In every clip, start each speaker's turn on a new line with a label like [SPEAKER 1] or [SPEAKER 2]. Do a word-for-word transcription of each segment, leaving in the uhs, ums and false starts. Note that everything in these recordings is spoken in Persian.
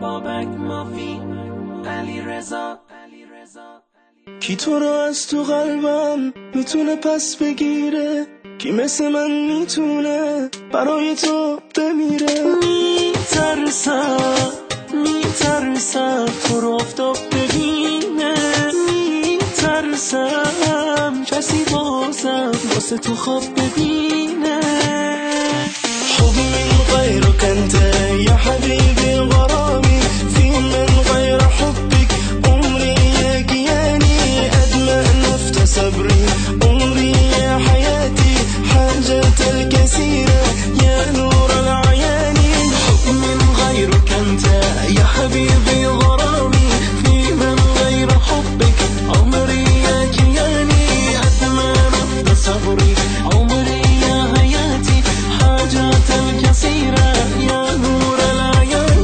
[SPEAKER 1] بابک مافی علی رضا.
[SPEAKER 2] کی تو رو از تو قلبم میتونه پس بگیره؟ کی مثل من میتونه برای تو بمیره؟
[SPEAKER 1] میترسم میترسم تو رو آفتاب ببینه، میترسم کسی بازم واسه تو خواب ببینه.
[SPEAKER 2] حب من غيرك انت يا حبيبي غرامي، في من غير حبك عمري يا كياني، أدمى نفت صبري عمري يا حياتي، حاجة الكثيرة يا نور العيان.
[SPEAKER 1] حب من غيرك انت يا حبيبي غرامي، في من غير حبك عمري يا كياني، أدمى نفت صبري عمري يا حياتي، حاجات الكثيرة يا نور العيان.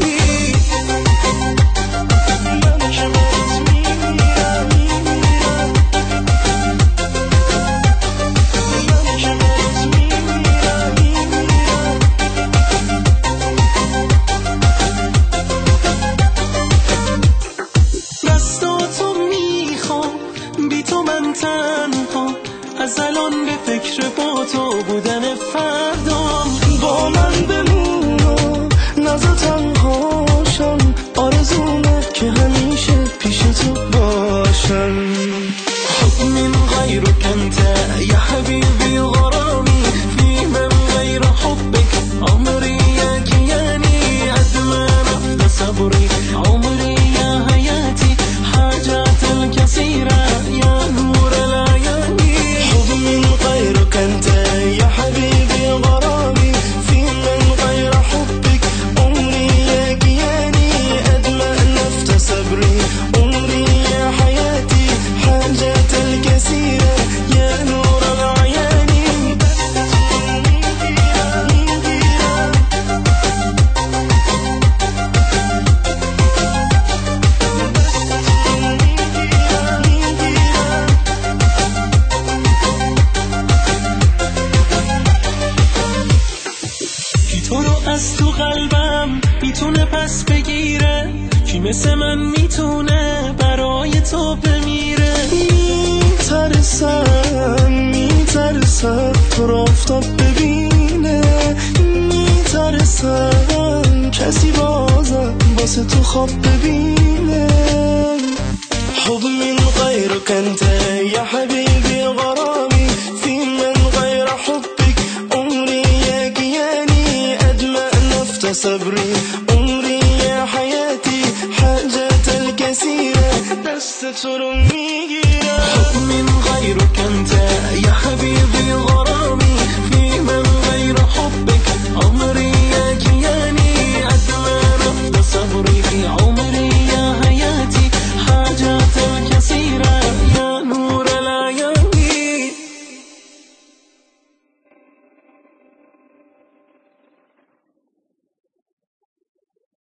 [SPEAKER 1] دستاتو میخوام بی تو من تنها، از الان به فکر با تو بودن فردام.
[SPEAKER 2] با من بمون و نزا تنهاشم، آرزومه که همیشه پیش تو باشم.
[SPEAKER 1] حب من غيرك انت يا حبيبي غرامي، في من غير حبك عمري يا كياني، أدمى نفت صبري عمري يا حياتي، حاجات الكثيرة يا نور العيان.
[SPEAKER 2] حب من غيرك انت يا حبيبي غرامي، في من غير حبك عمري يا كياني، أدمى نفت صبري عمري يا حياتي، حاجات الكثيرة يا نور العيان.
[SPEAKER 1] کی تو رو از تو قلبم میتونه پس بگیره؟ کی مثل من میتونه برای تو بمیره؟
[SPEAKER 2] میترسم میترسم تو رو آفتاب ببینه، میترسم کسی بازم واسه تو خواب ببینه. حب من غيرك انت يا حبيبي غرامي، في من غير حبك عمري يا كياني، أدمى نفت صبري عمري يا حياتي، حاجات الكثيرة دست تو رو میگیرم.